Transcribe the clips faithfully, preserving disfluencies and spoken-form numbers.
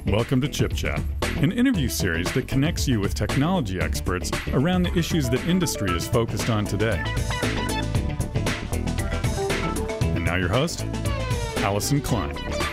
Welcome to Chip Chat, an interview series that connects you with technology experts around the issues that industry is focused on today. And now your host, Allison Klein.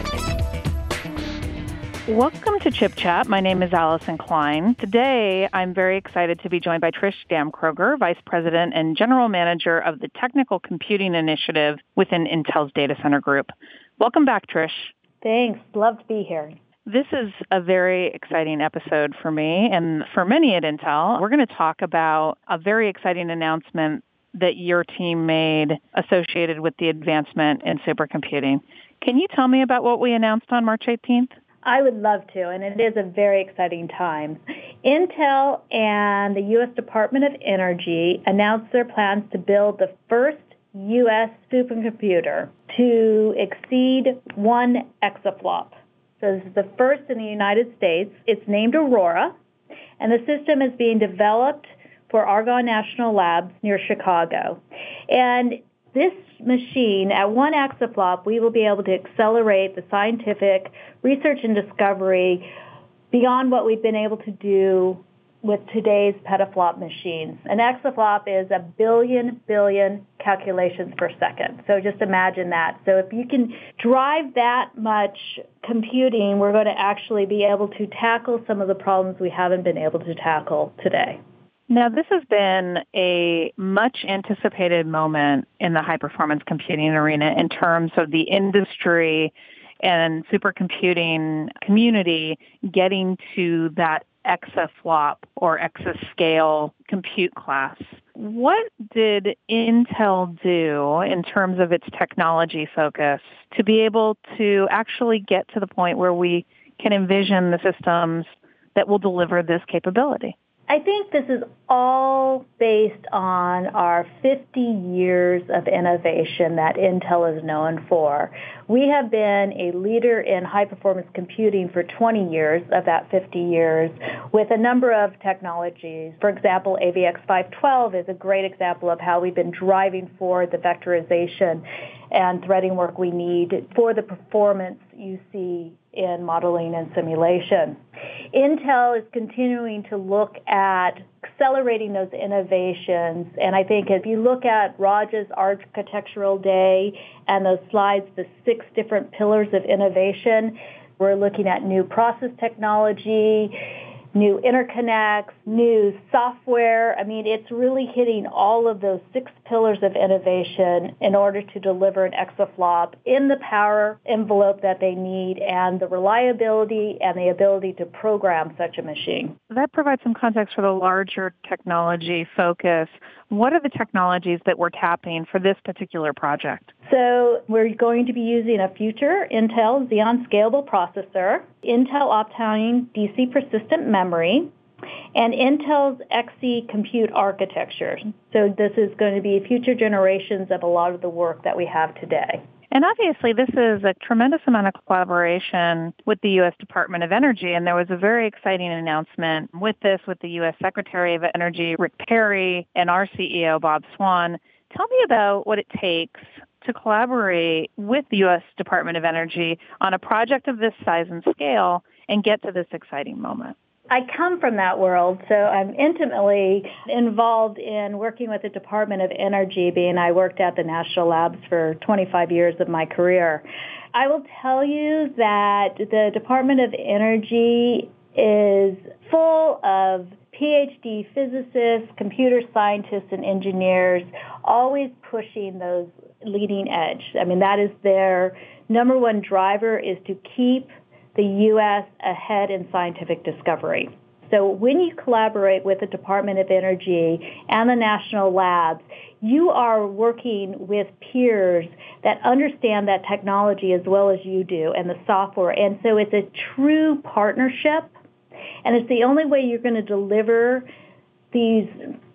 Welcome to Chip Chat. My name is Allison Klein. Today, I'm very excited to be joined by Trish Damkroger, Vice President and General Manager of the Technical Computing Initiative within Intel's Data Center Group. Welcome back, Trish. Thanks. Love to be here. This is a very exciting episode for me and for many at Intel. We're going to talk about a very exciting announcement that your team made associated with the advancement in supercomputing. Can you tell me about what we announced on March eighteenth? I would love to, and it is a very exciting time. Intel and the U S Department of Energy announced their plans to build the first U S supercomputer to exceed one exaflop. So this is the first in the United States. It's named Aurora, and the system is being developed for Argonne National Labs near Chicago. And this machine, at one exaflop, we will be able to accelerate the scientific research and discovery beyond what we've been able to do with today's petaflop machines. An exaflop is a billion, billion calculations per second. So just imagine that. So if you can drive that much computing, we're going to actually be able to tackle some of the problems we haven't been able to tackle today. Now, this has been a much anticipated moment in the high-performance computing arena in terms of the industry and supercomputing community getting to that exaflop or exascale compute class. What did Intel do in terms of its technology focus to be able to actually get to the point where we can envision the systems that will deliver this capability? I think this is all based on our fifty years of innovation that Intel is known for. We have been a leader in high-performance computing for twenty years of that fifty years with a number of technologies. For example, A V X five twelve is a great example of how we've been driving forward the vectorization and threading work we need for the performance you see in modeling and simulation. Intel is continuing to look at accelerating those innovations, and I think if you look at Raj's Architectural Day and those slides, the six different pillars of innovation, we're looking at new process technology, new interconnects, new software. I mean, it's really hitting all of those six pillars of innovation in order to deliver an exaflop in the power envelope that they need and the reliability and the ability to program such a machine. That provides some context for the larger technology focus. What are the technologies that we're tapping for this particular project? So we're going to be using a future Intel Xeon Scalable processor, Intel Optane D C persistent memory, and Intel's X E compute architecture. So this is going to be future generations of a lot of the work that we have today. And obviously, this is a tremendous amount of collaboration with the U S Department of Energy, and there was a very exciting announcement with this with the U S Secretary of Energy, Rick Perry, and our C E O, Bob Swan. Tell me about what it takes to collaborate with the U S Department of Energy on a project of this size and scale and get to this exciting moment. I come from that world, so I'm intimately involved in working with the Department of Energy, being I worked at the National Labs for twenty-five years of my career. I will tell you that the Department of Energy is full of P H D physicists, computer scientists, and engineers, always pushing those leading edge. I mean, that is their number one driver, is to keep the U S ahead in scientific discovery. So when you collaborate with the Department of Energy and the national labs, you are working with peers that understand that technology as well as you do and the software. And so it's a true partnership, and it's the only way you're going to deliver these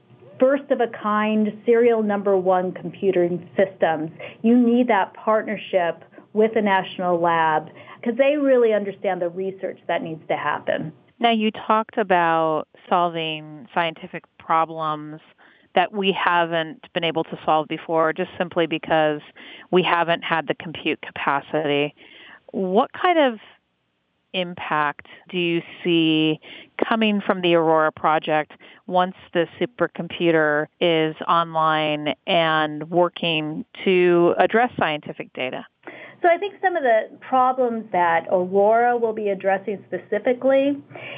first-of-a-kind serial number one computing systems. You need that partnership with the national lab because they really understand the research that needs to happen. Now, you talked about solving scientific problems that we haven't been able to solve before just simply because we haven't had the compute capacity. What kind of impact do you see coming from the Aurora project once the supercomputer is online and working to address scientific data? So I think some of the problems that Aurora will be addressing specifically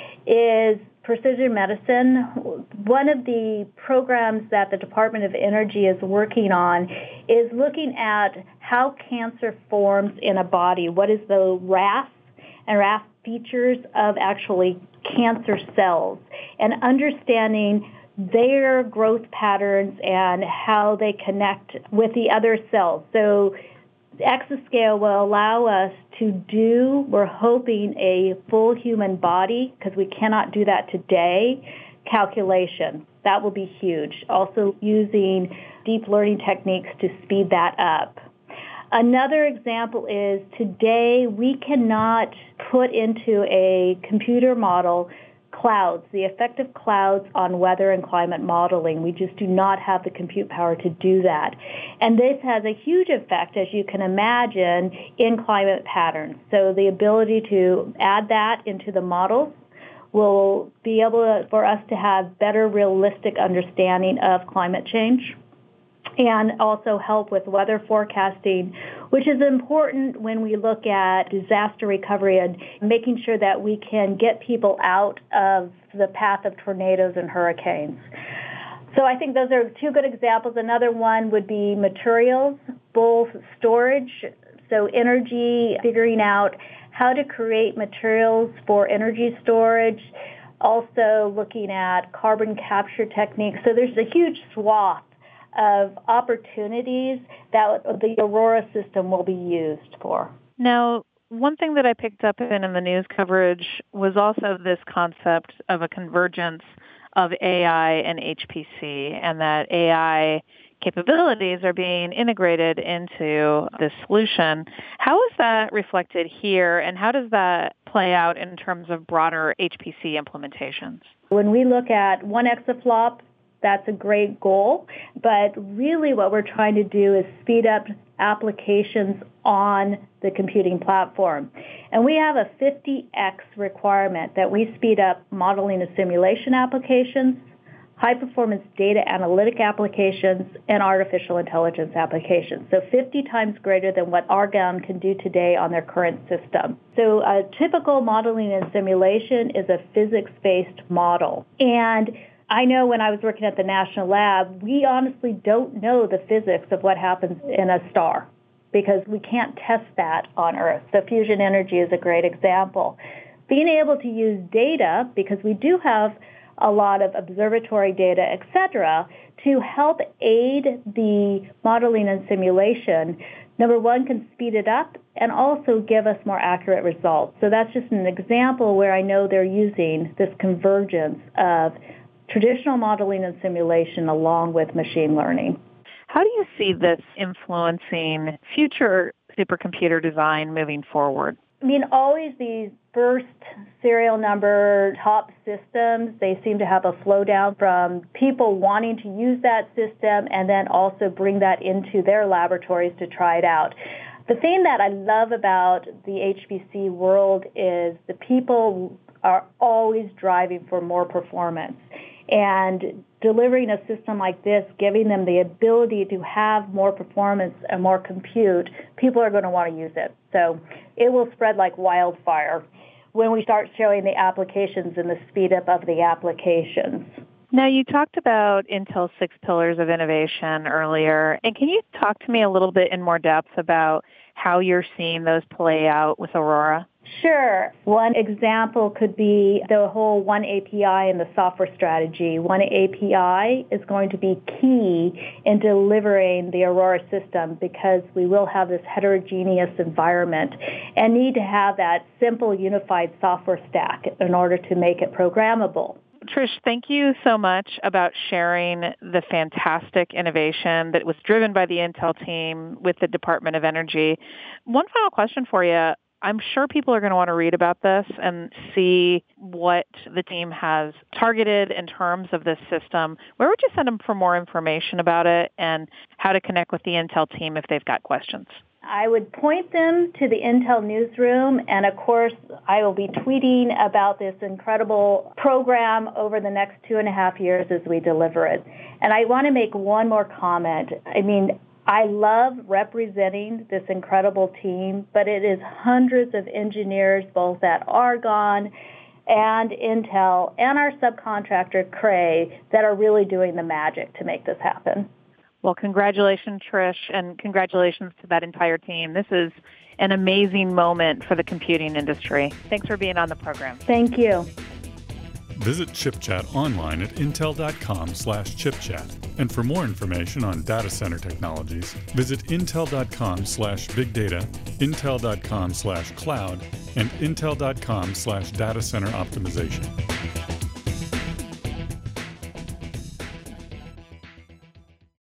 is precision medicine. One of the programs that the Department of Energy is working on is looking at how cancer forms in a body. What is the R A S and R A S features of actually cancer cells, and understanding their growth patterns and how they connect with the other cells. So Exascale will allow us to do, we're hoping, a full human body, because we cannot do that today, calculation. That will be huge. Also using deep learning techniques to speed that up. Another example is today we cannot put into a computer model clouds, the effect of clouds on weather and climate modeling. We just do not have the compute power to do that. And this has a huge effect, as you can imagine, in climate patterns. So the ability to add that into the models will be able to, for us to have better realistic understanding of climate change, and also help with weather forecasting, which is important when we look at disaster recovery and making sure that we can get people out of the path of tornadoes and hurricanes. So I think those are two good examples. Another one would be materials, both storage, so energy, figuring out how to create materials for energy storage, also looking at carbon capture techniques. So there's a huge swath of opportunities that the Aurora system will be used for. Now, one thing that I picked up in, in the news coverage was also this concept of a convergence of A I and H P C, and that A I capabilities are being integrated into this solution. How is that reflected here, and how does that play out in terms of broader H P C implementations? When we look at one exaflop, that's a great goal, but really what we're trying to do is speed up applications on the computing platform. And we have a fifty x requirement that we speed up modeling and simulation applications, high-performance data analytic applications, and artificial intelligence applications. So fifty times greater than what Argonne can do today on their current system. So a typical modeling and simulation is a physics-based model. And I know when I was working at the National Lab, we honestly don't know the physics of what happens in a star because we can't test that on Earth. So fusion energy is a great example. Being able to use data, because we do have a lot of observatory data, et cetera, to help aid the modeling and simulation, number one, can speed it up and also give us more accurate results. So that's just an example where I know they're using this convergence of traditional modeling and simulation along with machine learning. How do you see this influencing future supercomputer design moving forward? I mean, always these first serial number top systems, they seem to have a flow down from people wanting to use that system and then also bring that into their laboratories to try it out. The thing that I love about the H P C world is the people are always driving for more performance. And delivering a system like this, giving them the ability to have more performance and more compute, people are going to want to use it. So it will spread like wildfire when we start showing the applications and the speed up of the applications. Now, you talked about Intel's six pillars of innovation earlier, and can you talk to me a little bit in more depth about how you're seeing those play out with Aurora? Sure. One example could be the whole One A P I and the software strategy. One A P I is going to be key in delivering the Aurora system because we will have this heterogeneous environment and need to have that simple unified software stack in order to make it programmable. Trish, thank you so much about sharing the fantastic innovation that was driven by the Intel team with the Department of Energy. One final question for you. I'm sure people are going to want to read about this and see what the team has targeted in terms of this system. Where would you send them for more information about it and how to connect with the Intel team if they've got questions? I would point them to the Intel newsroom, and of course, I will be tweeting about this incredible program over the next two and a half years as we deliver it. And I want to make one more comment. I mean, I love representing this incredible team, but it is hundreds of engineers, both at Argonne and Intel and our subcontractor, Cray, that are really doing the magic to make this happen. Well, congratulations, Trish, and congratulations to that entire team. This is an amazing moment for the computing industry. Thanks for being on the program. Thank you. Visit ChipChat online at intel.com slash chipchat. And for more information on data center technologies, visit intel.com slash big data, intel.com slash cloud, and intel.com slash data center optimization.